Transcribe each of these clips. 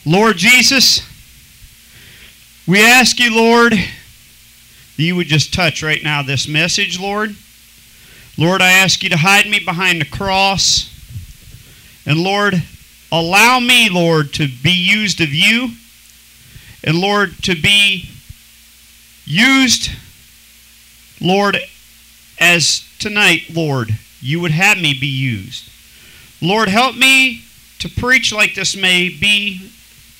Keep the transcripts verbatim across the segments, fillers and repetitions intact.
Lord Jesus, we ask you, Lord, that you would just touch right now this message, Lord. Lord, I ask you to hide me behind the cross. And Lord, allow me, Lord, to be used of you. And Lord, to be used, Lord, as tonight, Lord, you would have me be used. Lord, help me to preach like this may be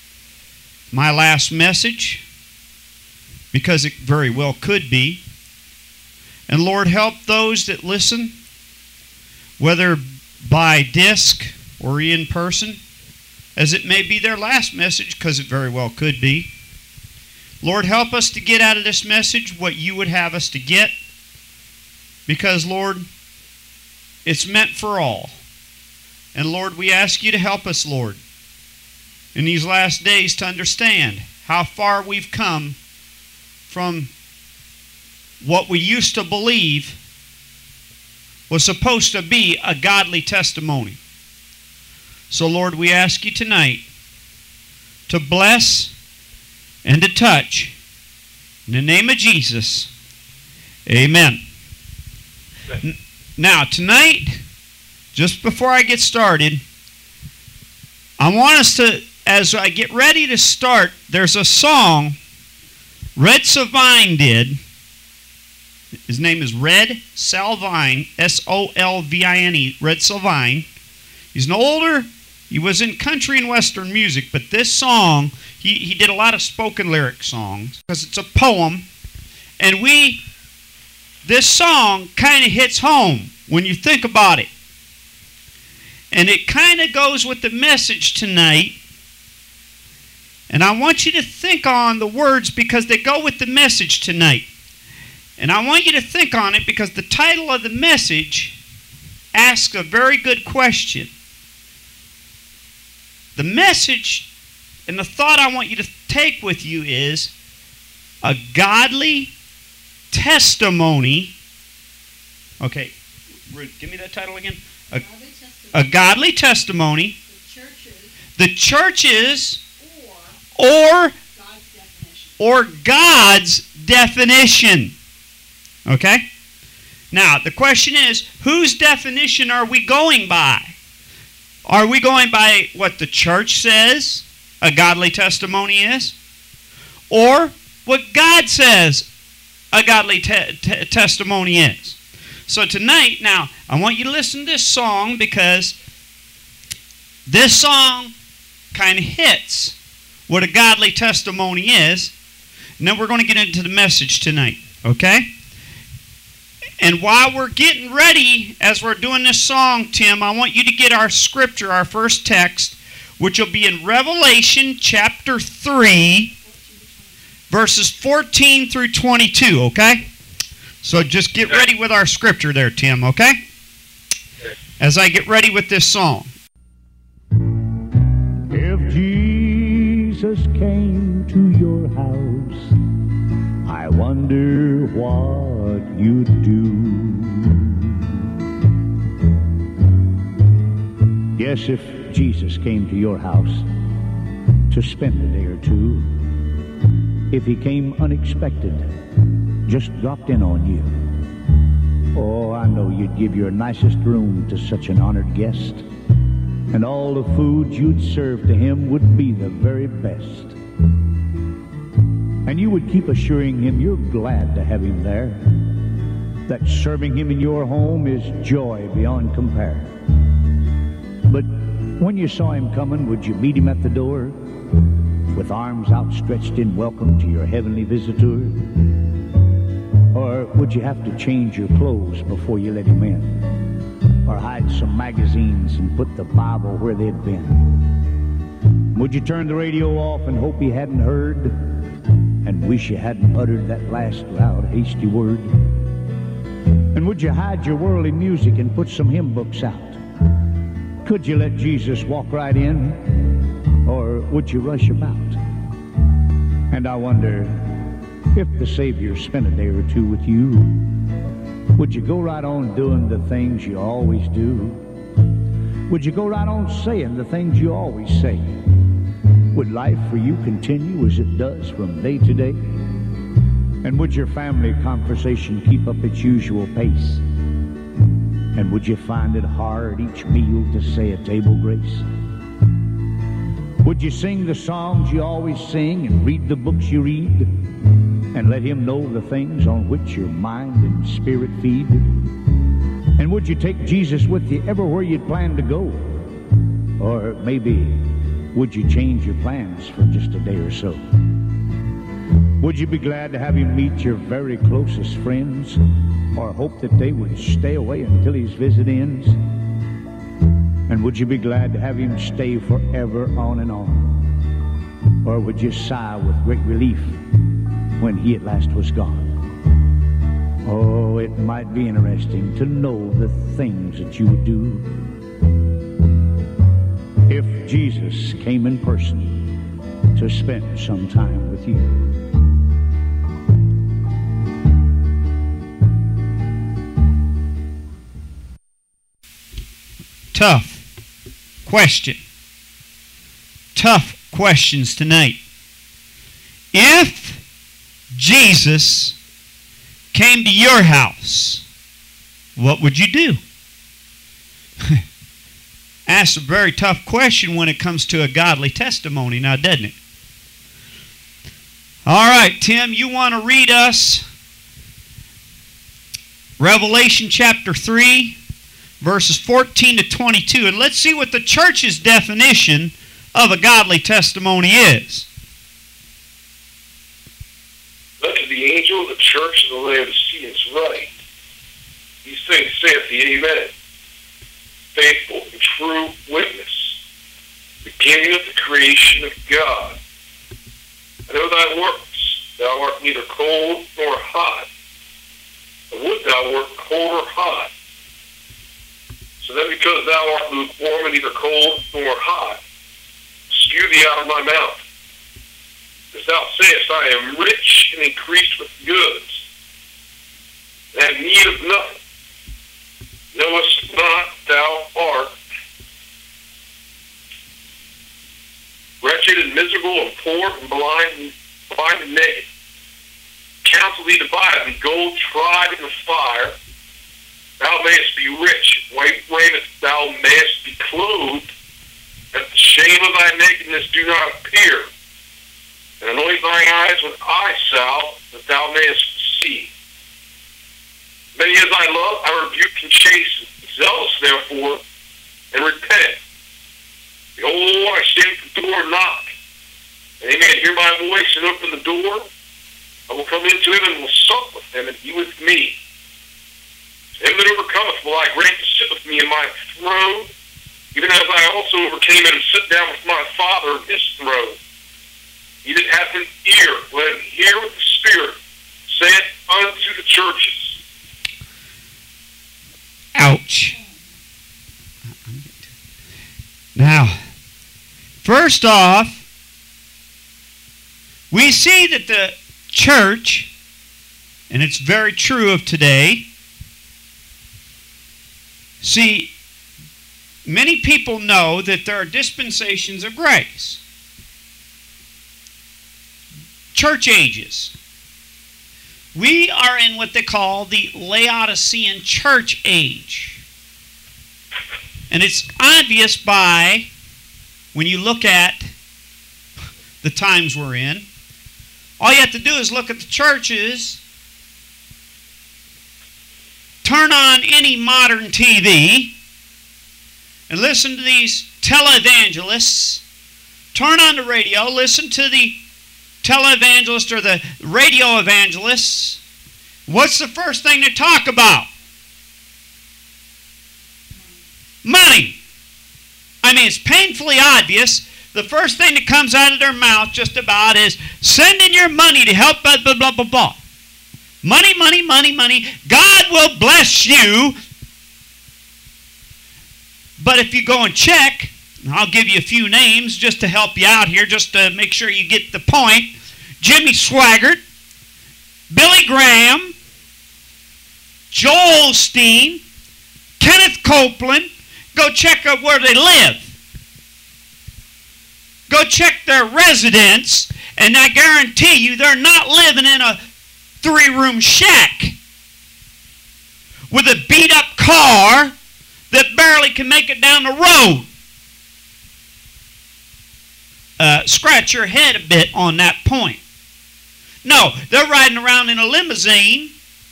my last message, because it very well could be. And Lord, help those that listen, whether by disc or in person, as it may be their last message, because it very well could be. Lord, help us to get out of this message what you would have us to get, because, Lord, it's meant for all. And Lord, we ask you to help us, Lord, in these last days to understand how far we've come from what we used to believe was supposed to be a godly testimony. So, Lord, we ask you tonight to bless and to touch. In the name of Jesus, amen. N- now, tonight, just before I get started, I want us to, as I get ready to start, there's a song Red Sylvain did. His name is Red Sylvain, S O L V I N E, Red Sylvain. He's an older, he was in country and western music, but this song, he, he did a lot of spoken lyric songs, because it's a poem, and we, this song kind of hits home when you think about it. And it kind of goes with the message tonight. And I want you to think on the words because they go with the message tonight. And I want you to think on it because the title of the message asks a very good question. The message and the thought I want you to take with you is a godly testimony. Okay, Ruth, give me that title again. A, a godly testimony. The churches. The churches or, or God's definition. Or God's definition. Okay? Now, the question is, whose definition are we going by? Are we going by what the church says a godly testimony is? Or what God says a godly te- te- testimony is? So tonight, now, I want you to listen to this song because this song kind of hits what a godly testimony is. And then we're going to get into the message tonight, okay? And while we're getting ready, as we're doing this song, Tim, I want you to get our scripture, our first text, which will be in Revelation chapter three, verses fourteen through twenty-two, okay? So just get ready with our scripture there, Tim, okay? As I get ready with this song. If Jesus came to your house, I wonder what you'd do. Yes, if Jesus came to your house to spend a day or two, if he came unexpected, just dropped in on you, oh, I know you'd give your nicest room to such an honored guest, and all the food you'd serve to him would be the very best. And you would keep assuring him you're glad to have him there, that serving him in your home is joy beyond compare. But when you saw him coming, would you meet him at the door with arms outstretched in welcome to your heavenly visitor? Or would you have to change your clothes before you let him in? Or hide some magazines and put the Bible where they'd been? Would you turn the radio off and hope he hadn't heard, and wish you hadn't uttered that last loud, hasty word? And would you hide your worldly music and put some hymn books out? Could you let Jesus walk right in, or would you rush about? And I wonder, if the Savior spent a day or two with you, would you go right on doing the things you always do? Would you go right on saying the things you always say? Would life for you continue as it does from day to day? And would your family conversation keep up its usual pace? And would you find it hard each meal to say a table grace? Would you sing the songs you always sing and read the books you read? And let Him know the things on which your mind and spirit feed? And would you take Jesus with you everywhere you'd plan to go? Or maybe would you change your plans for just a day or so? Would you be glad to have Him meet your very closest friends? Or hope that they would stay away until His visit ends? And would you be glad to have Him stay forever on and on? Or would you sigh with great relief when He at last was gone? Oh, it might be interesting to know the things that you would do if Jesus came in person to spend some time with you. Tough question. Tough questions tonight. If Jesus came to your house, what would you do? That's a very tough question when it comes to a godly testimony now, doesn't it? All right, Tim, you want to read us Revelation chapter three, verses fourteen to twenty-two, and let's see what the church's definition of a godly testimony is. Unto the angel of the church of the Laodiceans write, These things saith the Amen, faithful and true witness, beginning of the creation of God. I know thy works, thou art neither cold nor hot. And would thou wert cold or hot. So then because thou art lukewarm and neither cold nor hot, spew thee out of my mouth. As thou sayest, I am rich and increased with goods, and have need of nothing. Knowest not thou art wretched and miserable and poor and blind and blind and naked? Counsel thee to buy of me gold tried in the fire, thou mayest be rich, white raiment thou mayest be clothed, that the shame of thy nakedness do not appear, and anoint thine eyes with eye salve, that thou mayest see. Many as I love, I rebuke and chasten. Zealous, therefore, and repent. Behold, I stand at the door and knock. And any man hear my voice and open the door, I will come into him and will sup with him, and he with me. To him that overcometh will I grant to sit with me in my throne, even as I also overcame him and sit down with my Father in his throne. He that hath an ear, let him hear what the Spirit saith unto the churches. Ouch. Now, first off, we see that the church, and it's very true of today, see, many people know that there are dispensations of grace. Church ages. We are in what they call the Laodicean church age. And it's obvious by, when you look at the times we're in, all you have to do is look at the churches, turn on any modern T V, and listen to these televangelists, turn on the radio, listen to the televangelist or the radio evangelists. What's the first thing they talk about? Money. I mean, it's painfully obvious. The first thing that comes out of their mouth just about is send in your money to help blah, blah, blah, blah, blah. Money, money, money, money. God will bless you. But if you go and check, I'll give you a few names just to help you out here, just to make sure you get the point. Jimmy Swaggart, Billy Graham, Joel Osteen, Kenneth Copeland. Go check out where they live. Go check their residence, and I guarantee you they're not living in a three-room shack with a beat-up car that barely can make it down the road. Uh, scratch your head a bit on that point. No, they're riding around in a limousine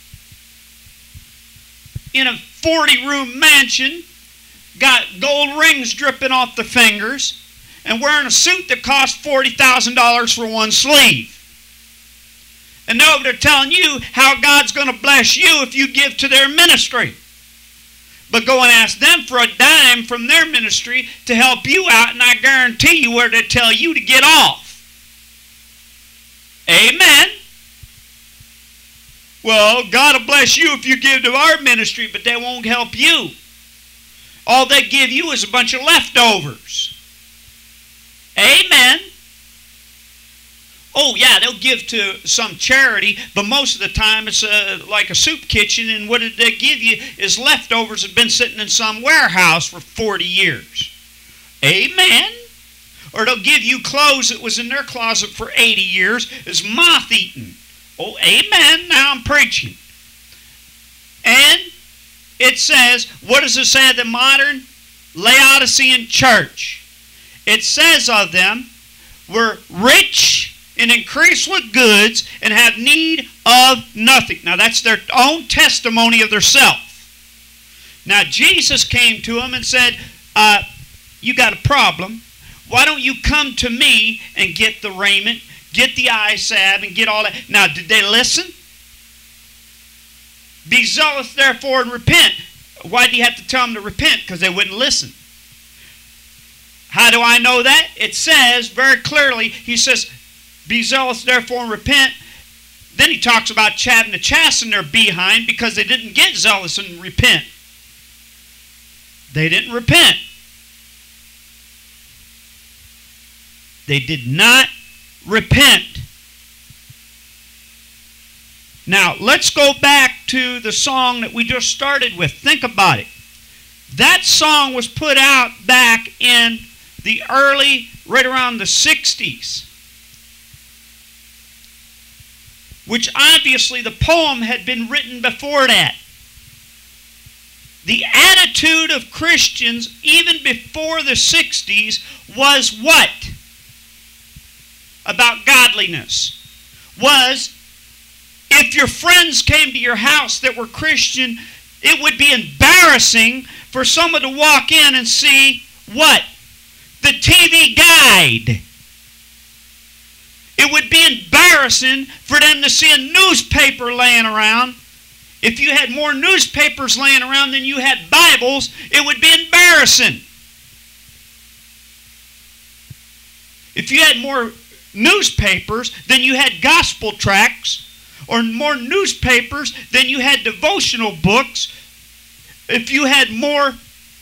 in a forty-room mansion, got gold rings dripping off their fingers, and wearing a suit that costs forty thousand dollars for one sleeve. And now they're telling you how God's going to bless you if you give to their ministry. But go and ask them for a dime from their ministry to help you out, and I guarantee you where they tell you to get off. Amen. Well, God will bless you if you give to our ministry, but they won't help you. All they give you is a bunch of leftovers. Amen. Oh, yeah, they'll give to some charity, but most of the time it's uh, like a soup kitchen, and what did they give you is leftovers that have been sitting in some warehouse for forty years. Amen. Or they'll give you clothes that was in their closet for eighty years, is moth-eaten. Oh, amen. Now I'm preaching. And it says, what does it say of the modern Laodicean church? It says of them, we're rich and increase with goods and have need of nothing. Now that's their own testimony of their self. Now Jesus came to them and said, uh, you got a problem. Why don't you come to me and get the raiment, get the eye salve, and get all that? Now, did they listen? Be zealous, therefore, and repent. Why do you have to tell them to repent? Because they wouldn't listen. How do I know that? It says very clearly, he says, be zealous, therefore, and repent. Then he talks about chatting the chasten their behind because they didn't get zealous and repent. They didn't repent. They did not repent. Now, let's go back to the song that we just started with. Think about it. That song was put out back in the early, right around the sixties. Which obviously the poem had been written before that. The attitude of Christians, even before the sixties, was what? About godliness. Was, if your friends came to your house that were Christian, it would be embarrassing for someone to walk in and see what? The T V guide. It would be embarrassing for them to see a newspaper laying around. If you had more newspapers laying around than you had Bibles, it would be embarrassing. If you had more newspapers than you had gospel tracts, or more newspapers than you had devotional books, if you had more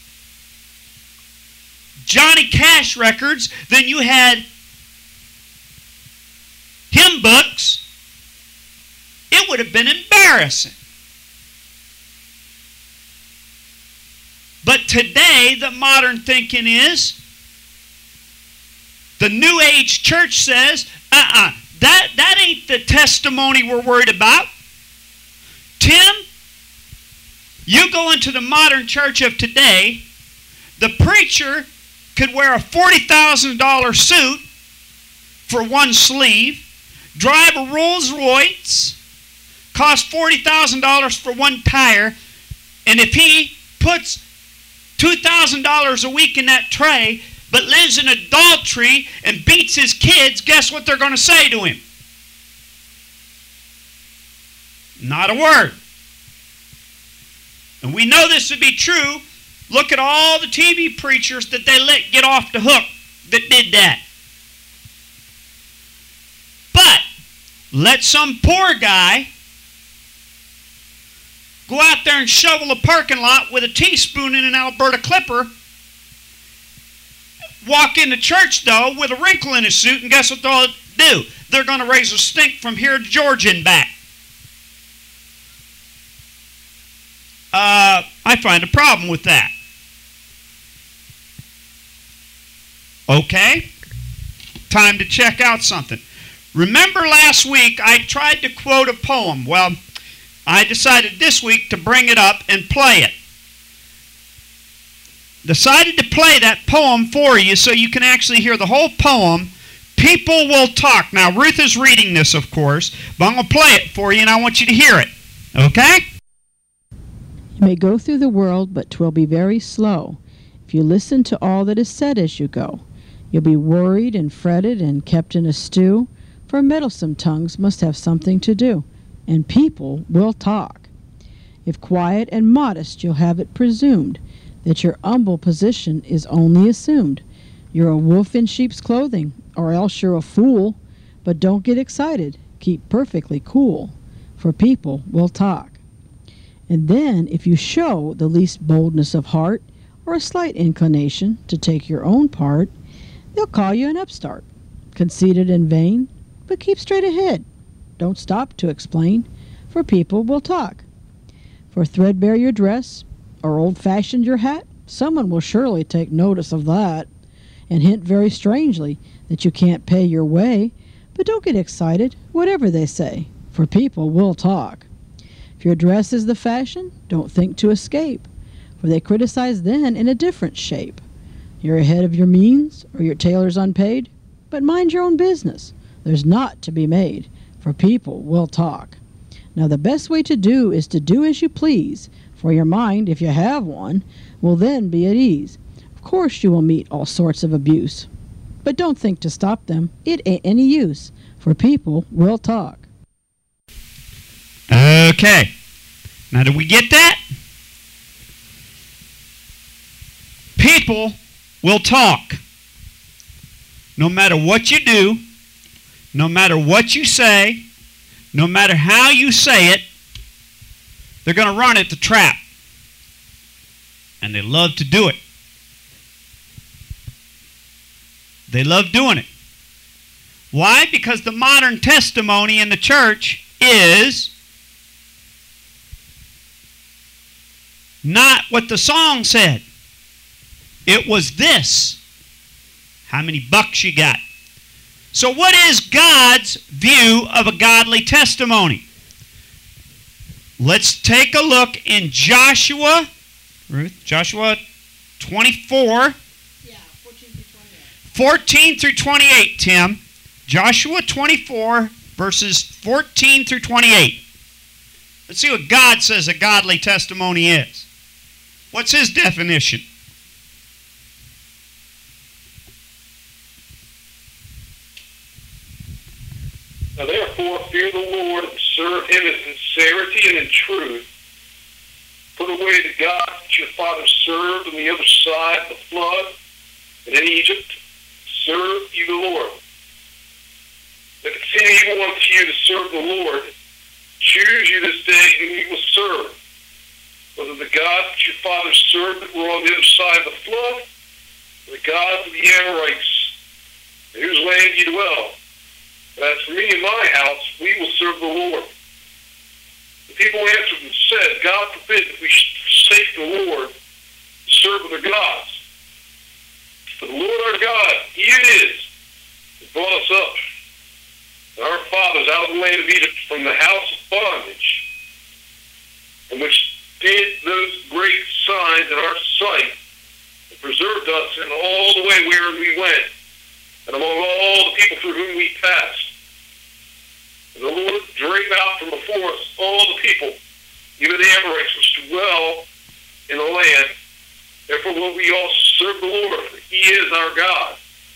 Johnny Cash records than you had hymn books, it would have been embarrassing. But today, the modern thinking is, the New Age church says, uh-uh, that, that ain't the testimony we're worried about. Tim, you go into the modern church of today, the preacher could wear a forty thousand dollars suit for one sleeve, drive a Rolls Royce, cost forty thousand dollars for one tire, and if he puts two thousand dollars a week in that tray, but lives in adultery and beats his kids, guess what they're going to say to him? Not a word. And we know this to be true. Look at all the T V preachers that they let get off the hook that did that. But let some poor guy go out there and shovel a parking lot with a teaspoon in an Alberta Clipper, walk into church, though, with a wrinkle in his suit, and guess what they'll do? They're going to raise a stink from here to Georgia and back. Uh, I find a problem with that. Okay? time to check out something. Remember last week I tried to quote a poem. Well, I decided this week to bring it up and play it. Decided to play that poem for you so you can actually hear the whole poem. People will talk. Now, Ruth is reading this, of course, but I'm going to play it for you, and I want you to hear it. Okay? You may go through the world, but 'twill be very slow if you listen to all that is said as you go. You'll be worried and fretted and kept in a stew, for meddlesome tongues must have something to do, and people will talk. If quiet and modest, you'll have it presumed that your humble position is only assumed. You're a wolf in sheep's clothing, or else you're a fool. But don't get excited. Keep perfectly cool, for people will talk. And then, if you show the least boldness of heart, or a slight inclination to take your own part, they'll call you an upstart, conceited and vain. But keep straight ahead. Don't stop to explain, for people will talk. For threadbare your dress, or old-fashioned your hat, someone will surely take notice of that, and hint very strangely that you can't pay your way. But don't get excited, whatever they say, for people will talk. If your dress is the fashion, don't think to escape, for they criticize then in a different shape. You're ahead of your means, or your tailor's unpaid, but mind your own business. There's naught to be made, for people will talk. Now the best way to do is to do as you please, for your mind, if you have one, will then be at ease. Of course you will meet all sorts of abuse, but don't think to stop them. It ain't any use, for people will talk. Okay. Now, did we get that? People will talk. No matter what you do, no matter what you say, no matter how you say it, they're going to run at the trap. And they love to do it. They love doing it. Why? Because the modern testimony in the church is not what the song said. It was this. How many bucks you got? So what is God's view of a godly testimony? Let's take a look in Joshua, Ruth, Joshua twenty-four, Yeah, fourteen through twenty-eight. fourteen through twenty-eight, Tim. Joshua twenty-four, verses fourteen through twenty-eight. Let's see what God says a godly testimony is. What's his definition? Now therefore fear the Lord and serve him in sincerity and in truth. Put away the gods that your fathers served on the other side of the flood and in Egypt. Serve you the Lord. If it seem evil unto you to serve the Lord, choose you this day whom you will serve, whether the gods that your fathers served that were on the other side of the flood, or the gods of the Amorites, in whose land you dwell. But as for me and my house, we will serve the Lord. The people answered and said, God forbid that we should forsake the Lord to serve other gods. For the Lord our God, he it is, who brought us up, and our fathers out of the land of Egypt from the house of bondage, and which did those great signs in our sight, and preserved us in all the way where we went, and among all the people through whom we passed. And the Lord drave out from before us all the people, even the Amorites which dwell in the land. Therefore will we also serve the Lord, for he is our God.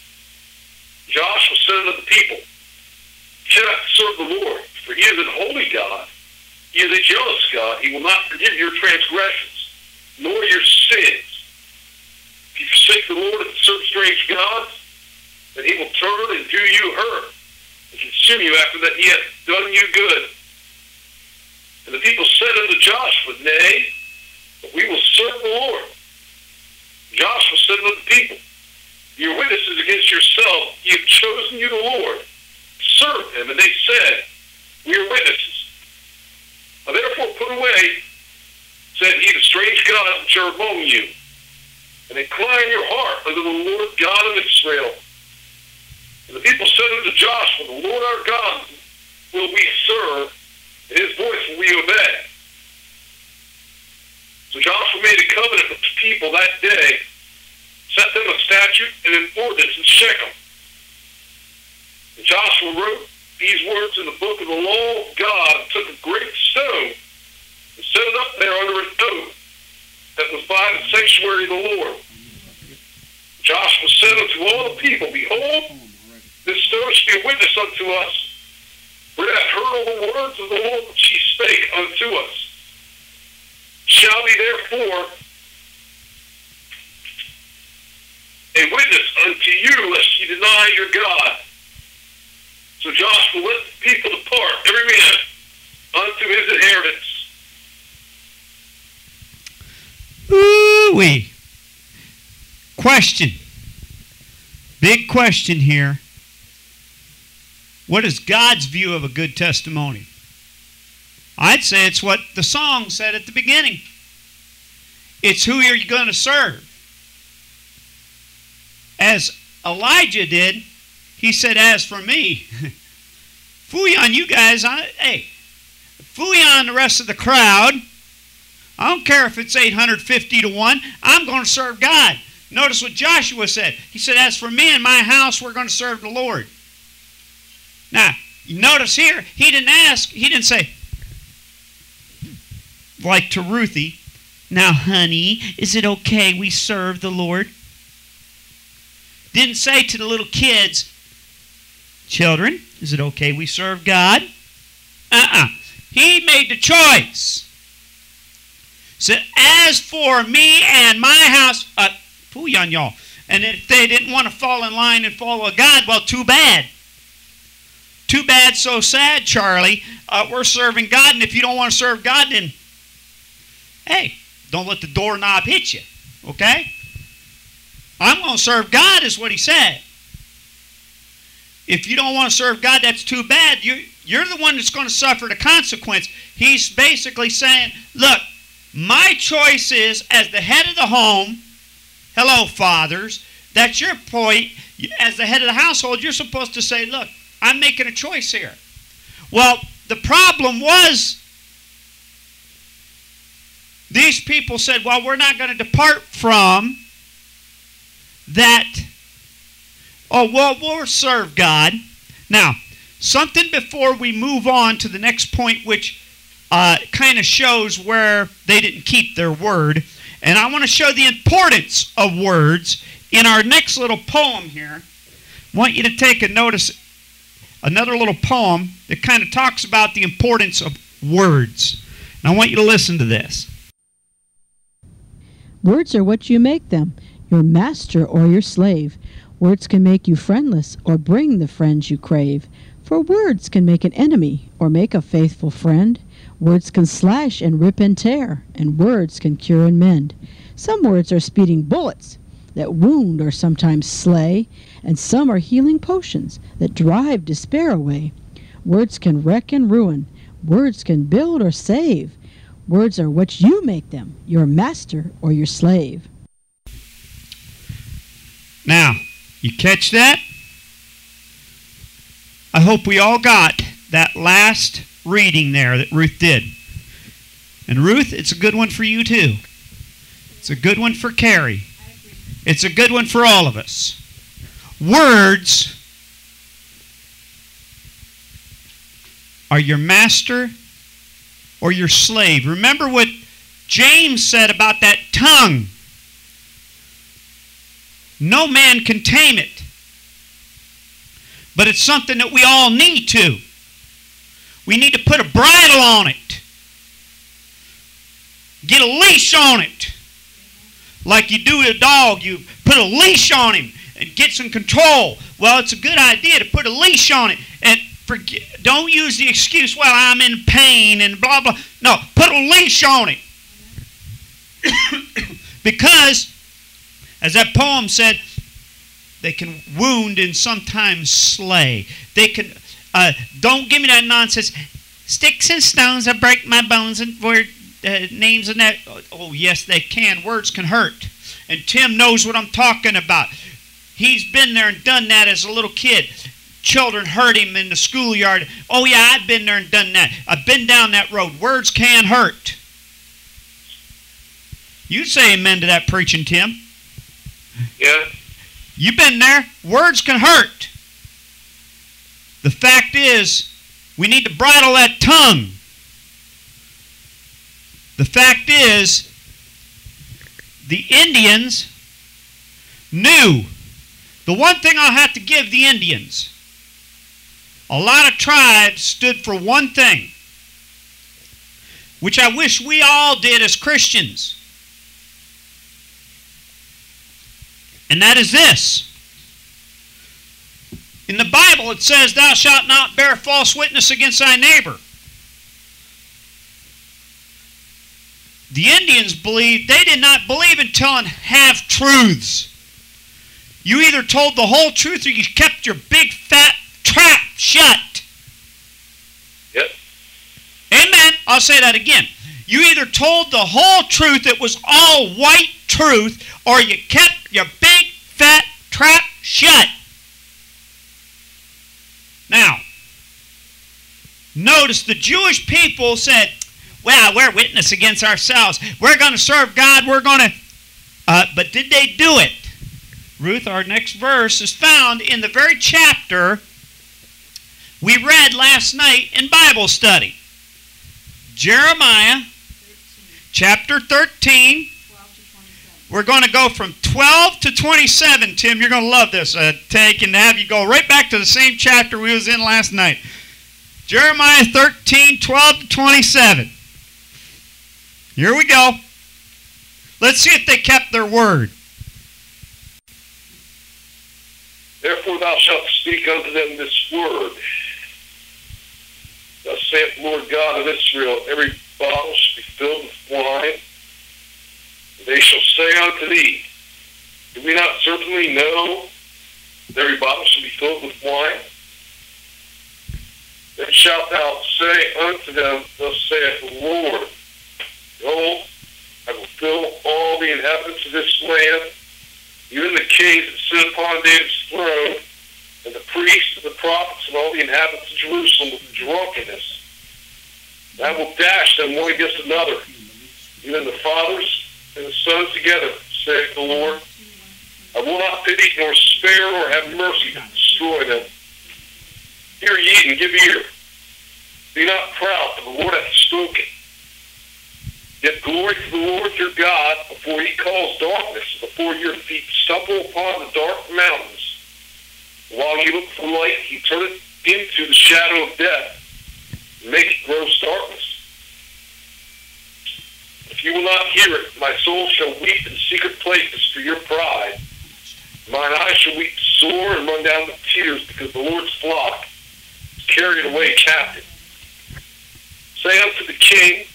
Joshua said unto the people, you cannot serve the Lord, for he is an holy God. He is a jealous God. He will not forgive your transgressions, nor your sins. If you forsake the Lord and serve strange gods, then he will turn and do you hurt, and consume you after that he hath done you good. And the people said unto Joshua, Nay, but we will serve the Lord. Joshua said unto the people, your witnesses against yourself, ye have chosen you the Lord, to serve him. And they said, we are witnesses. Now therefore put away, said he, the strange gods which are among you, and incline your heart unto the Lord God of Israel. And the people said unto Joshua, the Lord our God will we serve, and his voice will we obey. So Joshua made a covenant with the people that day, set them a statute and an ordinance in Shechem. And Joshua wrote these words in the book of the law of God, and took a great stone and set it up there under an oak that was by the sanctuary of the Lord. Joshua said unto all the people, behold, this stone shall be a witness unto us, for it hath heard all the words of the Lord which he spake unto us. Shall be therefore a witness unto you, lest ye deny your God. So Joshua let the people depart, every man unto his inheritance. Ooh-wee. Question. Big question here. What is God's view of a good testimony? I'd say it's what the song said at the beginning. It's who are you going to serve. As Elijah did, he said, as for me, fooey on you guys, I, hey, fooey on the rest of the crowd. I don't care if it's eight hundred fifty to one. I'm going to serve God. Notice what Joshua said. He said, as for me and my house, we're going to serve the Lord. Now, you notice here, he didn't ask, he didn't say, like to Ruthie, now, honey, is it okay we serve the Lord? Didn't say to the little kids, children, is it okay we serve God? Uh-uh. He made the choice. Said, as for me and my house, uh, pooey on y'all. And if they didn't want to fall in line and follow God, well, too bad. Too bad, so sad, Charlie. Uh, we're serving God, and if you don't want to serve God, then, hey, don't let the doorknob hit you, okay? I'm going to serve God is what he said. If you don't want to serve God, that's too bad. You, you're the one that's going to suffer the consequence. He's basically saying, look, my choice is, as the head of the home, hello, fathers, that's your point. As the head of the household, you're supposed to say, look, I'm making a choice here. Well, the problem was, these people said, well, we're not going to depart from that. Oh, well, we'll serve God. Now, something before we move on to the next point, which uh, kind of shows where they didn't keep their word. And I want to show the importance of words in our next little poem here. I want you to take a notice, another little poem that kind of talks about the importance of words. And I want you to listen to this. Words are what you make them, your master or your slave. Words can make you friendless or bring the friends you crave. For words can make an enemy or make a faithful friend. Words can slash and rip and tear, and words can cure and mend. Some words are speeding bullets that wound or sometimes slay, and some are healing potions that drive despair away. Words can wreck and ruin. Words can build or save. Words are what you make them, your master or your slave. Now, you catch that? I hope we all got that last reading there that Ruth did. And Ruth, it's a good one for you too. It's a good one for Carrie. It's a good one for all of us. Words are your master or your slave. Remember what James said about that tongue. No man can tame it. But it's something that we all need to. We need to put a bridle on it. Get a leash on it. Like you do with a dog. You put a leash on him and get some control. Well, it's a good idea to put a leash on it. And forget, don't use the excuse, well, I'm in pain and blah, blah. No, put a leash on it. Because, as that poem said, they can wound and sometimes slay. They can, uh, don't give me that nonsense. Sticks and stones will break my bones and word, uh, names and that. Oh, yes, they can. Words can hurt. And Tim knows what I'm talking about. He's been there and done that as a little kid. children hurt him in the schoolyard. Oh yeah, I've been there and done that. I've been down that road. Words can hurt. You say amen to that preaching, Tim. Yeah. You've been there. Words can hurt. The fact is, we need to bridle that tongue. The fact is, the Indians knew. The one thing I'll have to give the Indians, a lot of tribes stood for one thing, which I wish we all did as Christians. And that is this. In the Bible it says, thou shalt not bear false witness against thy neighbor. The Indians believed, they did not believe in telling half-truths. You either told the whole truth or you kept your big fat trap shut. Yep. Amen. I'll say that again. You either told the whole truth, it was all white truth, or you kept your big fat trap shut. Now, notice the Jewish people said, well, we're witness against ourselves. We're going to serve God. We're going to... Uh, but did they do it? Ruth, our next verse, is found in the very chapter we read last night in Bible study. Jeremiah chapter thirteen. We're going to go from twelve to twenty-seven, Tim. You're going to love this uh, take and have you go right back to the same chapter we was in last night. Jeremiah thirteen, twelve to twenty-seven. Here we go. Let's see if they kept their word. Therefore thou shalt speak unto them this word. Thus saith the Lord God of Israel, every bottle shall be filled with wine. And they shall say unto thee, do we not certainly know that every bottle shall be filled with wine? Then shalt thou say unto them, thus saith the Lord, behold, I will fill all the inhabitants of this land, even the kings that sit upon David's throne, and the priests and the prophets and all the inhabitants of Jerusalem with drunkenness. And I will dash them one against another, even the fathers and the sons together, saith the Lord. I will not pity nor spare or have mercy to destroy them. Hear ye and give ear. Be not proud, for the Lord hath spoken. Yet glory to the Lord your God before he calls darkness, before your feet stumble upon the dark mountains. While you look for light, he turneth into the shadow of death, and maketh gross darkness. If you will not hear it, my soul shall weep in secret places for your pride. Mine eyes shall weep sore and run down with tears, because the Lord's flock is carried away captive. Say unto the king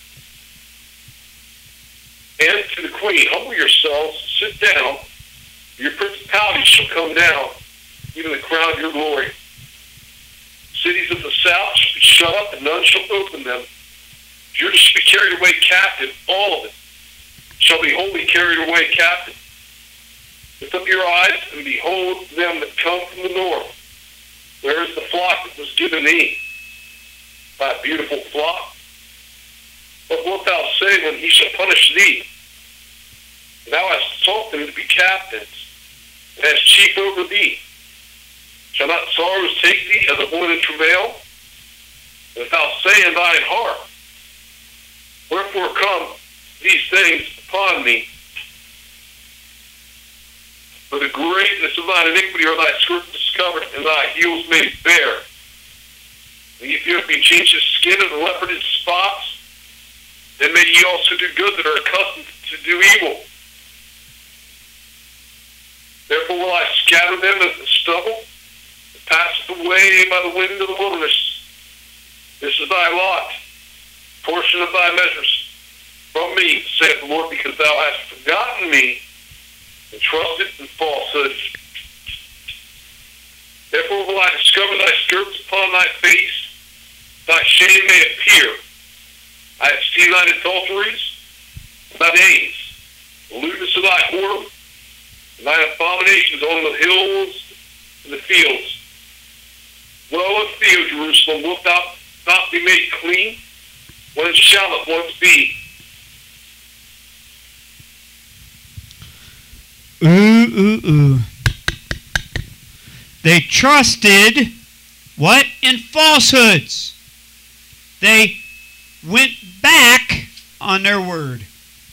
and to the queen, humble yourselves, sit down, your principalities shall come down, even the crown of your glory. Cities of the south shall be shut up, and none shall open them. Judah shall be carried away captive, all of it shall be wholly carried away captive. Lift up your eyes and behold them that come from the north. Where is the flock that was given thee? Thy beautiful flock. What wilt thou say when he shall punish thee? Thou hast taught them to be captains, and hast chief over thee. Shall not sorrows take thee as a woman in travail? And if thou say in thine heart, wherefore come these things upon me? For the greatness of thine iniquity are thy skirts discovered, and thy heels made bare. The Ethiopian changed his skin, and the leopard his spots. Then may ye also do good that are accustomed to do evil. Therefore will I scatter them as the stubble, and pass away by the wind of the wilderness. This is thy lot, portion of thy measures, from me, saith the Lord, because thou hast forgotten me, and trusted in falsehood. Therefore will I discover thy skirts upon thy face, thy shame may appear. I have seen thine adulteries, thy days, the lewdness of thy whore, and thine abominations on the hills and the fields. Jerusalem wilt thou not be made clean? When it shall it once be. Ooh, ooh, ooh. They trusted, what? In falsehoods. They went back on their word.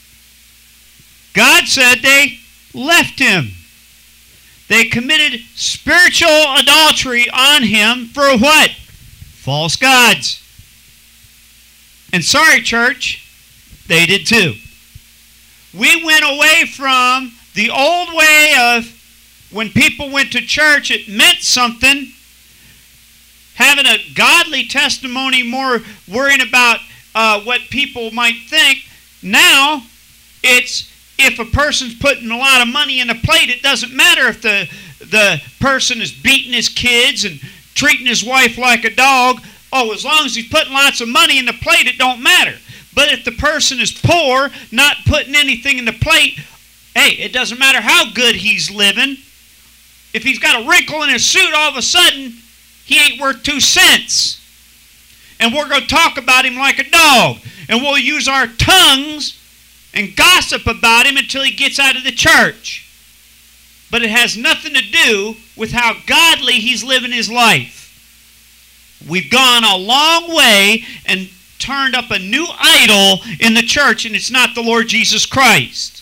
God said they left him. They committed spiritual adultery on him for what? False gods. And sorry, church, they did too. We went away from the old way of when people went to church, it meant something. Having a godly testimony, more worrying about uh, what people might think. Now, it's if a person's putting a lot of money in a plate, it doesn't matter if the, the person is beating his kids and treating his wife like a dog. Oh, as long as he's putting lots of money in the plate, it don't matter. But if the person is poor, not putting anything in the plate, hey, it doesn't matter how good he's living. If he's got a wrinkle in his suit, all of a sudden, he ain't worth two cents. And we're going to talk about him like a dog. And we'll use our tongues and gossip about him until he gets out of the church. But it has nothing to do with how godly he's living his life. We've gone a long way and turned up a new idol in the church, and it's not the Lord Jesus Christ.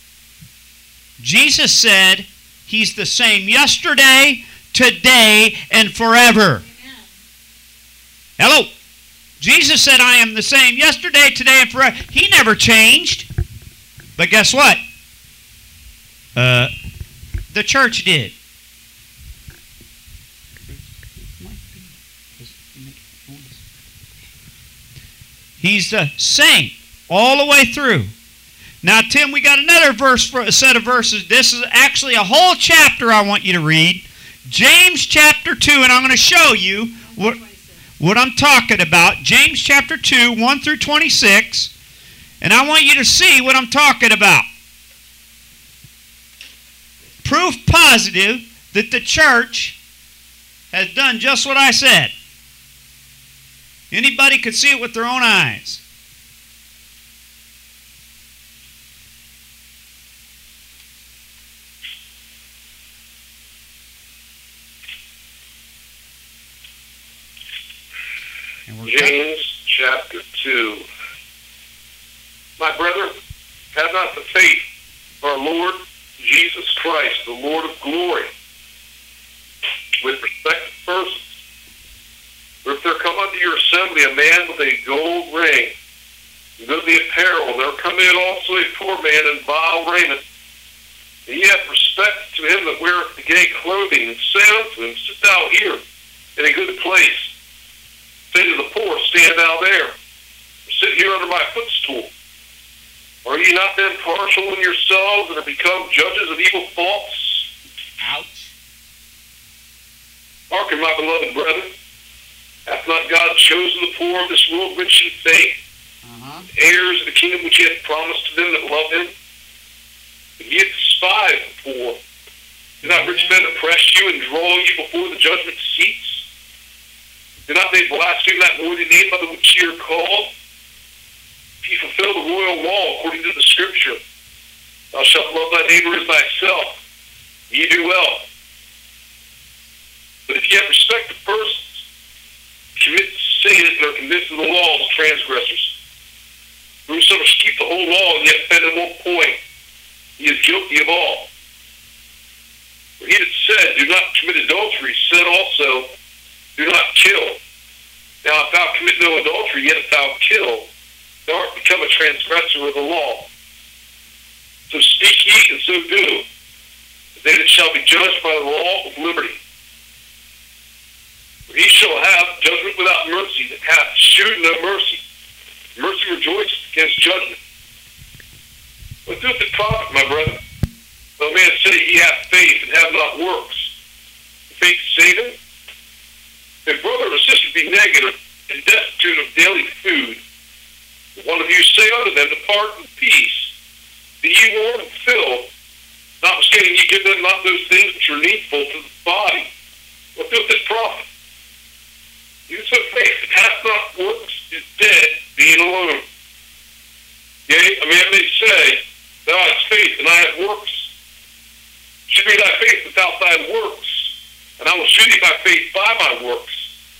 Jesus said he's the same yesterday, today, and forever. Amen. Hello. Jesus said, I am the same yesterday, today, and forever. He never changed. But guess what? Uh, the church did. He's the same all the way through. Now, Tim, we got another verse for a set of verses. This is actually a whole chapter I want you to read. James chapter two, and I'm going to show you what, what I'm talking about. James chapter two, one through twenty-six. And I want you to see what I'm talking about. Proof positive that the church has done just what I said. Anybody could see it with their own eyes. James chapter two. My brethren, have not the faith of our Lord Jesus Christ, the Lord of glory, with respect to persons. For if there come unto your assembly a man with a gold ring, and goodly apparel, and there come in also a poor man in vile raiment, and ye have respect to him that weareth the gay clothing, and say unto him, Sit thou here in a good place. Say to the poor, Stand thou there, or sit here under my footstool. Are ye not then partial in yourselves, and are become judges of evil thoughts? Ouch. Hearken, my beloved brethren. Hath not God chosen the poor of this world rich in faith, uh-huh. heirs of the kingdom which he hath promised to them that love him? But ye despise the poor. Do not rich men oppress you and draw you before the judgment seats? Do not they blaspheme that worthy name by which ye are called? If ye fulfill the royal law according to the Scripture, thou shalt love thy neighbor as thyself, ye do well. But if ye have respect to persons, commit sin and are convinced of the law as transgressors. Whosoever shall keep the whole law and yet offend in one point, he is guilty of all. For he that said, Do not commit adultery, said also, Do not kill. Now if thou commit no adultery, yet if thou kill, thou art become a transgressor of the law. So speak ye, and so do, that they that shall be judged by the law of liberty. For he shall have judgment without mercy, that hath shewed no mercy. Mercy rejoiceth against judgment. What doeth it profit, my brethren? Though a man say he hath faith and have not works, faith save him? If brother or sister be negative and destitute of daily food, one of you say unto them, Depart in peace, be ye warmed and filled, notwithstanding ye give them not those things which are needful to the body. What doeth it profit? You faith that hath not works is dead, being alone. Yea, a man may say, Thou hast faith, and I have works. Show me thy faith without thy works, and I will show thee by faith by my works.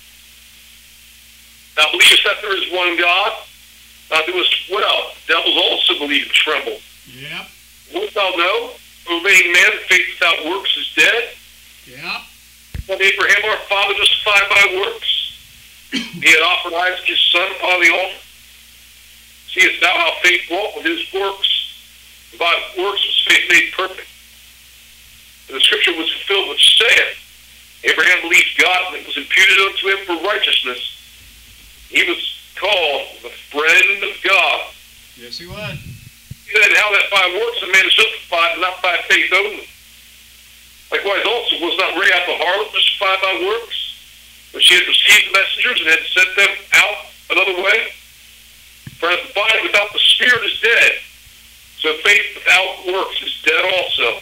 Thou believest that there is one God? Thou doest well. Devils also believe and tremble. Yeah. Wilt thou know, obeying man, that faith without works is dead? Yeah. When Abraham our father justified by works, he had offered Isaac his son upon the altar. Seest thou how faith wrought with his works? And by works was faith made perfect. And the scripture was fulfilled which saith, Abraham believed God, and it was imputed unto him for righteousness. He was called the friend of God. Yes, he was. He said, how that by works a man is justified, and not by faith only. Likewise also was not Rahab the harlot justified by works, but she had received the messengers and had sent them out another way? For as the body without the spirit is dead, so faith without works is dead also.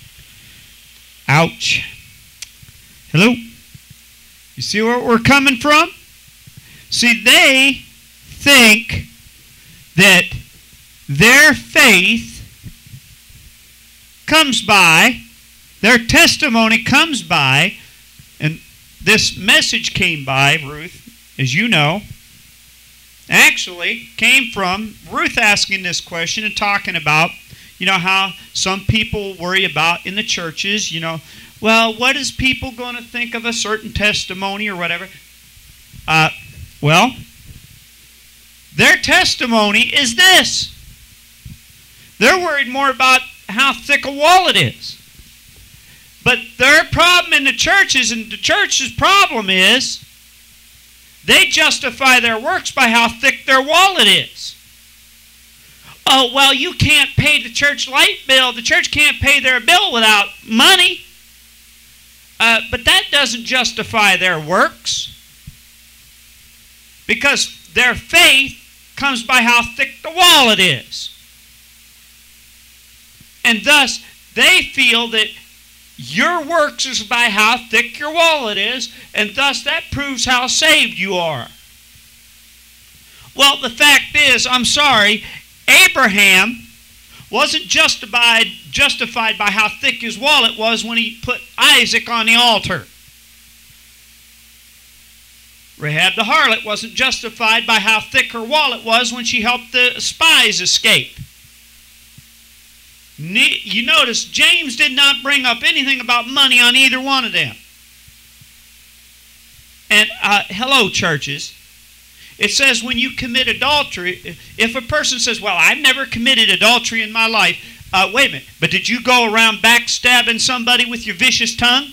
Ouch. Hello? You see where we're coming from? See, they think that their faith comes by, their testimony comes by, and this message came by, Ruth, as you know, actually came from Ruth asking this question and talking about, you know, how some people worry about in the churches, you know, well, what is people going to think of a certain testimony or whatever? Uh, well, their testimony is this. They're worried more about how thick a wall it is. But their problem in the churches, and the church's problem is, they justify their works by how thick their wallet is. Oh, well, you can't pay the church light bill. The church can't pay their bill without money. Uh, but that doesn't justify their works. Because their faith comes by how thick the wallet is. And thus, they feel that your works is by how thick your wallet is, and thus that proves how saved you are. Well, the fact is, I'm sorry, Abraham wasn't justified, justified by how thick his wallet was when he put Isaac on the altar. Rahab the harlot wasn't justified by how thick her wallet was when she helped the spies escape. You notice James did not bring up anything about money on either one of them. And uh, hello, churches. It says when you commit adultery, if a person says, well, I've never committed adultery in my life. Uh, wait a minute, but did you go around backstabbing somebody with your vicious tongue?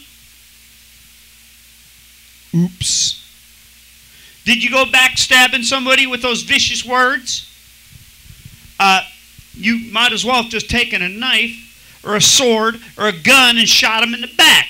Oops. Did you go backstabbing somebody with those vicious words? Uh, you might as well have just taken a knife or a sword or a gun and shot him in the back.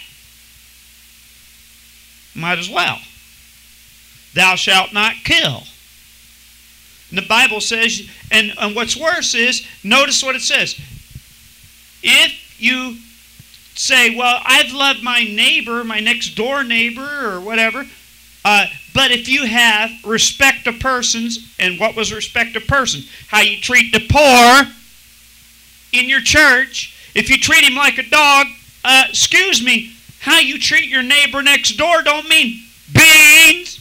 Might as well. Thou shalt not kill. And the Bible says, and, and what's worse is, notice what it says. If you say, well, I've loved my neighbor, my next door neighbor or whatever, uh, but if you have respect of persons, and what was respect of persons? How you treat the poor in your church. If you treat him like a dog, uh, excuse me, how you treat your neighbor next door don't mean beans.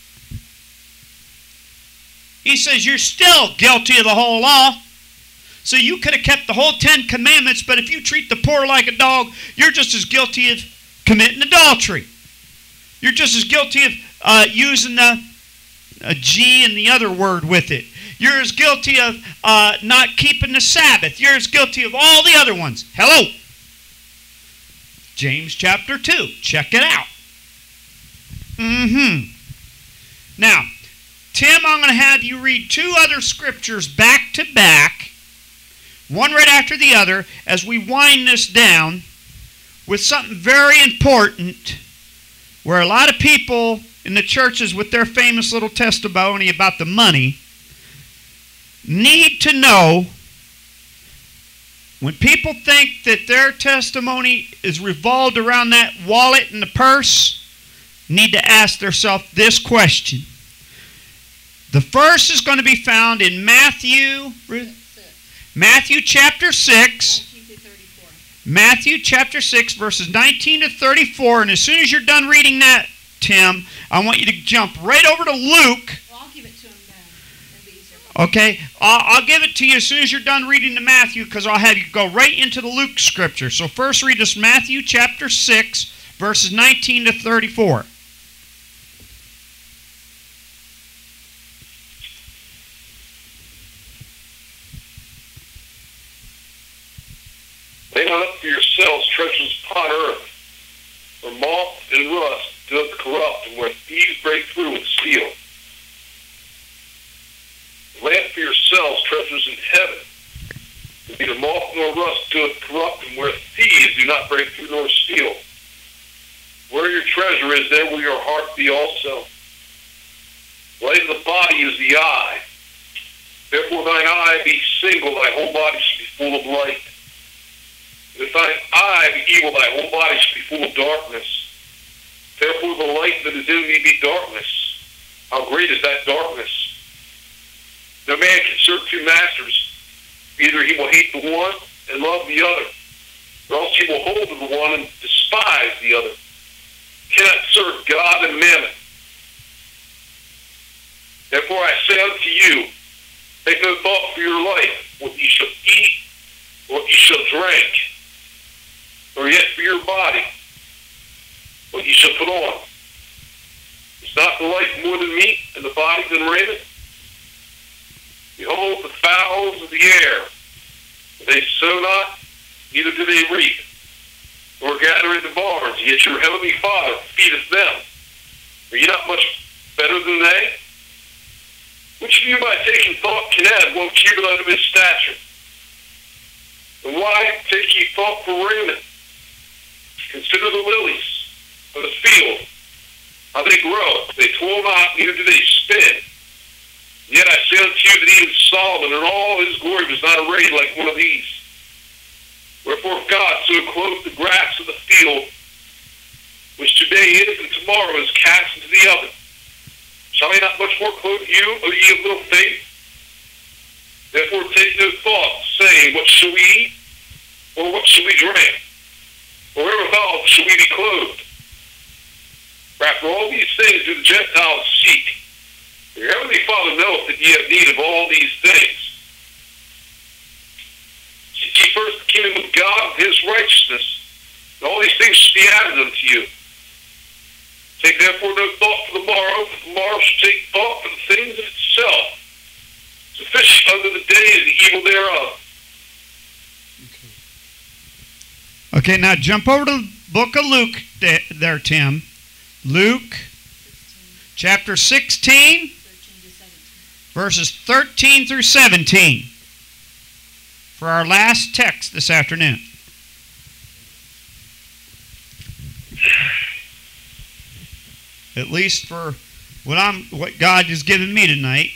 He says you're still guilty of the whole law. So you could have kept the whole Ten Commandments, but if you treat the poor like a dog, you're just as guilty of committing adultery. You're just as guilty of uh, using the a G and the other word with it. You're as guilty of uh, not keeping the Sabbath. You're as guilty of all the other ones. Hello. James chapter two. Check it out. Mm-hmm. Now, Tim, I'm going to have you read two other scriptures back to back, one right after the other, as we wind this down with something very important where a lot of people in the churches with their famous little testimony about the money need to know, when people think that their testimony is revolved around that wallet and the purse, need to ask themselves this question. The first is going to be found in Matthew, Matthew chapter six. Matthew chapter six, verses nineteen to thirty-four. And as soon as you're done reading that, Tim, I want you to jump right over to Luke. Well, I'll give it to him then. That'd be easier. Okay, I'll, I'll give it to you as soon as you're done reading the Matthew, because I'll have you go right into the Luke scripture. So first read us Matthew chapter six, verses nineteen to thirty-four. Lay not up for yourselves treasures upon earth, where moth and rust doth corrupt, and where thieves break through and steal. Lay up for yourselves treasures in heaven, where neither moth nor rust doth corrupt, and where thieves do not break through nor steal. Where your treasure is, there will your heart be also. Light of the body is the eye. Therefore thine eye be single, thy whole body should be full of light. If thine eye be evil, thy whole body should be full of darkness. Therefore the light that is in thee be darkness. How great is that darkness? No man can serve two masters. Either he will hate the one and love the other, or else he will hold to the one and despise the other. Cannot serve God and mammon. Therefore I say unto you, take no thought for your life, what ye shall eat, what ye shall drink, or yet for your body, what ye shall put on. Is not the life more than meat, and the body than raiment? Behold the fowls of the air, they sow not, neither do they reap, nor gather into barns, yet your heavenly Father feedeth them. Are ye not much better than they? Which of you by taking thought can add one cubit unto his stature? And why take ye thought for raiment? Consider the lilies of the field, how they grow. They toil not, neither do they spin. Yet I say unto you that even Solomon in all his glory was not arrayed like one of these. Wherefore if God so clothed the grass of the field, which today is and tomorrow is cast into the oven, shall he not much more clothe you, O ye of little faith? Therefore take no thought, saying, what shall we eat? Or what shall we drink? Or wherewithal shall we be clothed? For after all these things do the Gentiles seek. For your heavenly Father knoweth that ye have need of all these things. Seek ye first the kingdom of God and his righteousness, and all these things shall be added unto you. Take therefore no thought for the morrow, for the morrow shall take thought for the things of itself. Sufficient unto the day is the evil thereof. Okay, now jump over to the book of Luke there, Tim. Luke chapter sixteen, verses thirteen through seventeen, for our last text this afternoon. At least for what I'm, what God has given me tonight.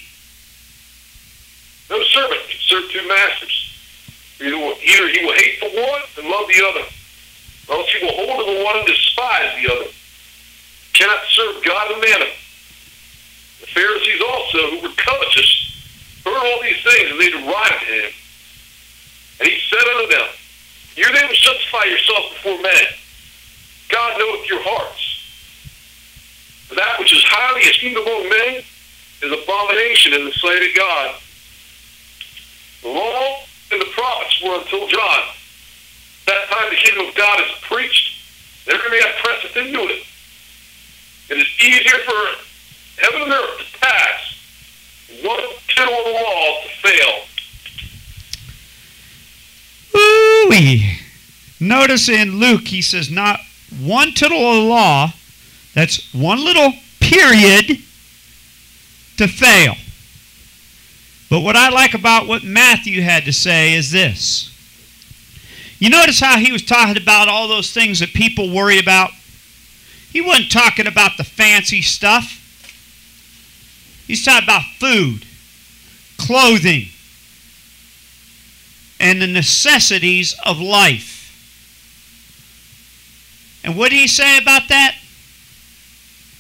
No servant can serve two masters. Either, either he will hate the one and love the other, or else he will hold to the one and despise the other. Cannot serve God and mammon. The Pharisees also, who were covetous, heard all these things, and they derided him. And he said unto them, you then justify yourself before men. God knoweth your hearts. For that which is highly esteemed among men is abomination in the sight of God. The law and the prophets were until John. That time the kingdom of God is preached, and every man presseth into it. It is easier for heaven and earth to pass, one tittle of the law to fail. Ooh-wee. Notice in Luke, he says not one tittle of the law, that's one little period, to fail. But what I like about what Matthew had to say is this. You notice how he was talking about all those things that people worry about? He wasn't talking about the fancy stuff. He's talking about food, clothing, and the necessities of life. And what did he say about that?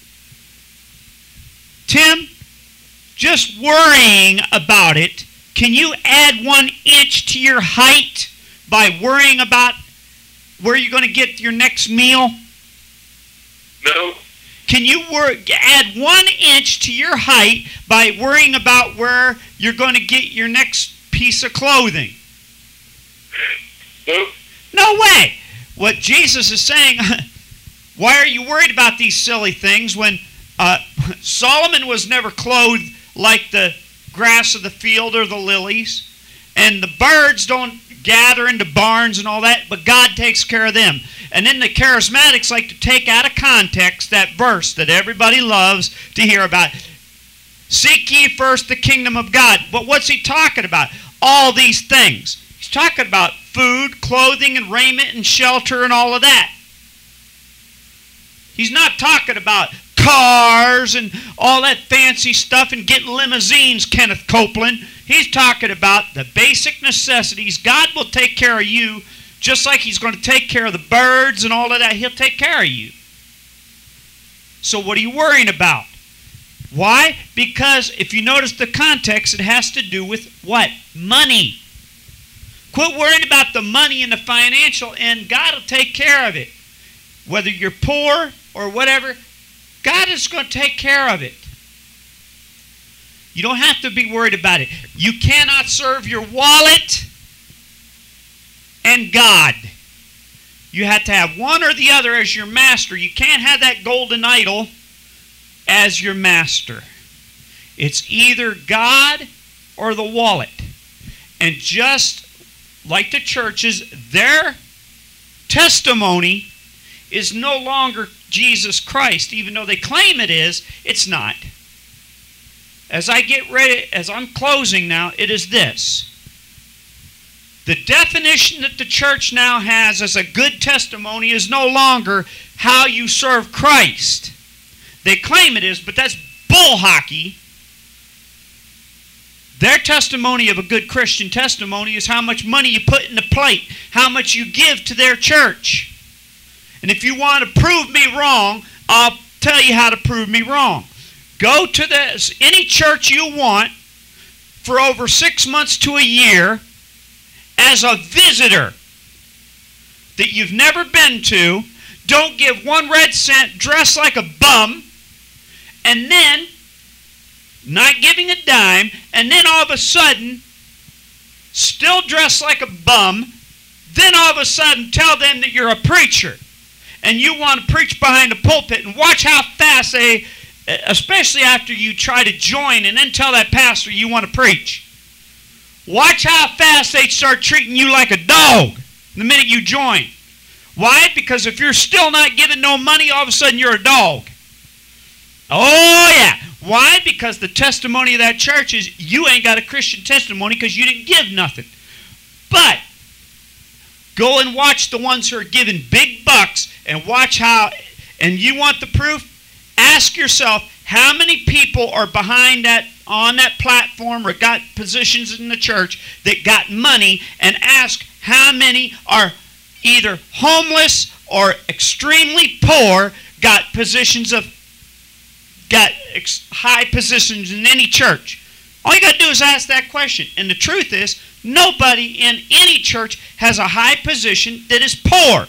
Tim, just worrying about it, can you add one inch to your height by worrying about where you're going to get your next meal? No. Can you wor- add one inch to your height by worrying about where you're going to get your next piece of clothing? No. No way. What Jesus is saying, why are you worried about these silly things when uh, Solomon was never clothed like the grass of the field or the lilies, and the birds don't gather into barns and all that, but God takes care of them. And then the charismatics like to take out of context that verse that everybody loves to hear about. Seek ye first the kingdom of God. But what's he talking about? All these things. He's talking about food, clothing, and raiment, and shelter, and all of that. He's not talking about cars and all that fancy stuff and getting limousines, Kenneth Copeland. He's talking about the basic necessities. God will take care of you just like he's going to take care of the birds and all of that. He'll take care of you. So what are you worrying about? Why? Because if you notice the context, it has to do with what? Money. Quit worrying about the money and the financial, and God will take care of it. Whether you're poor or whatever, God is going to take care of it. You don't have to be worried about it. You cannot serve your wallet and God. You have to have one or the other as your master. You can't have that golden idol as your master. It's either God or the wallet. And just like the churches, their testimony is no longer Jesus Christ. Even though they claim it is, it's not. As I get ready, as I'm closing now, it is this. The definition that the church now has as a good testimony is no longer how you serve Christ. They claim it is, but that's bull hockey. Their testimony of a good Christian testimony is how much money you put in the plate, how much you give to their church. And if you want to prove me wrong, I'll tell you how to prove me wrong. Go to the, any church you want for over six months to a year as a visitor that you've never been to. Don't give one red cent, dress like a bum, and then not giving a dime, and then all of a sudden still dress like a bum, then all of a sudden tell them that you're a preacher and you want to preach behind the pulpit, and watch how fast they, especially after you try to join and then tell that pastor you want to preach. Watch how fast they start treating you like a dog the minute you join. Why? Because if you're still not giving no money, all of a sudden you're a dog. Oh yeah. Why? Because the testimony of that church is you ain't got a Christian testimony because you didn't give nothing. But go and watch the ones who are giving big bucks and watch how, and you want the proof? Ask yourself how many people are behind that, on that platform or got positions in the church that got money, and ask how many are either homeless or extremely poor, got positions of, got ex- high positions in any church. All you got to do is ask that question. And the truth is, nobody in any church has a high position that is poor.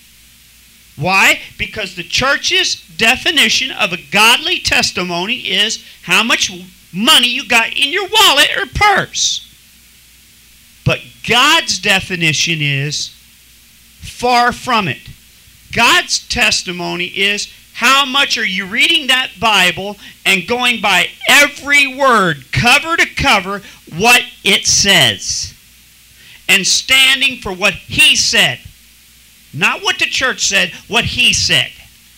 Why? Because the church's definition of a godly testimony is how much money you got in your wallet or purse. But God's definition is far from it. God's testimony is how much are you reading that Bible and going by every word, cover to cover, what it says, and standing for what He said. Not what the church said, what He said.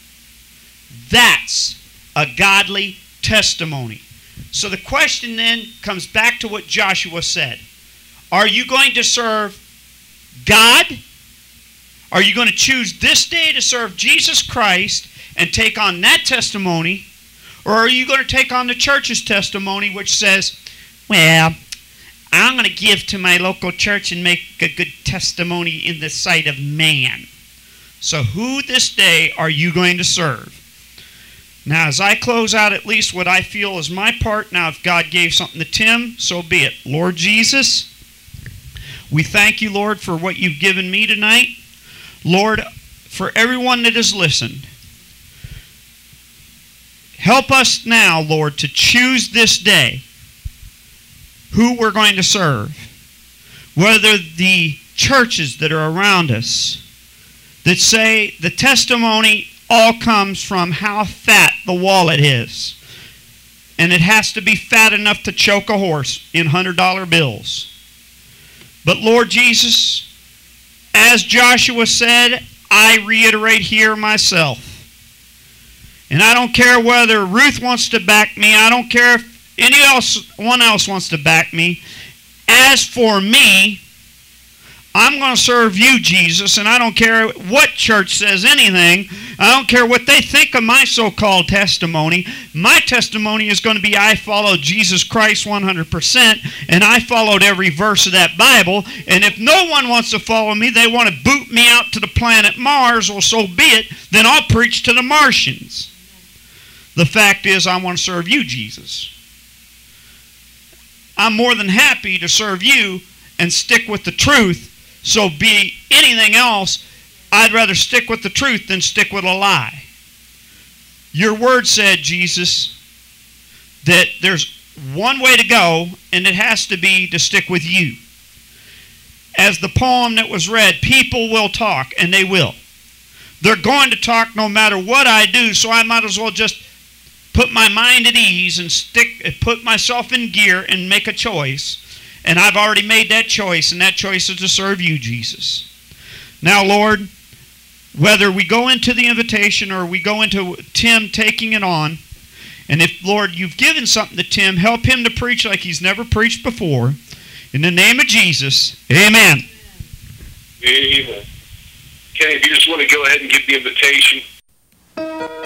That's a godly testimony. So the question then comes back to what Joshua said. Are you going to serve God? Are you going to choose this day to serve Jesus Christ and take on that testimony? Or are you going to take on the church's testimony, which says, well, I'm going to give to my local church and make a good testimony in the sight of man. So who this day are you going to serve? Now, as I close out at least what I feel is my part, now if God gave something to Tim, so be it. Lord Jesus, we thank you, Lord, for what you've given me tonight. Lord, for everyone that has listened, help us now, Lord, to choose this day who we're going to serve. Whether the churches that are around us that say the testimony all comes from how fat the wallet is. And it has to be fat enough to choke a horse in one hundred dollar bills. But Lord Jesus, as Joshua said, I reiterate here myself. And I don't care whether Ruth wants to back me. I don't care if anyone else wants to back me. As for me, I'm going to serve you, Jesus, and I don't care what church says anything. I don't care what they think of my so-called testimony. My testimony is going to be I followed Jesus Christ one hundred percent, and I followed every verse of that Bible. And if no one wants to follow me, they want to boot me out to the planet Mars, well, so be it. Then I'll preach to the Martians. The fact is, I want to serve you, Jesus. I'm more than happy to serve you and stick with the truth. So be anything else, I'd rather stick with the truth than stick with a lie. Your word said, Jesus, that there's one way to go, and it has to be to stick with you. As the poem that was read, people will talk, and they will. They're going to talk no matter what I do, so I might as well just put my mind at ease and stick, put myself in gear and make a choice. And I've already made that choice, and that choice is to serve you, Jesus. Now, Lord, whether we go into the invitation or we go into Tim taking it on, and if, Lord, you've given something to Tim, help him to preach like he's never preached before. In the name of Jesus, amen. Amen. Kenny, if you just want to go ahead and give the invitation.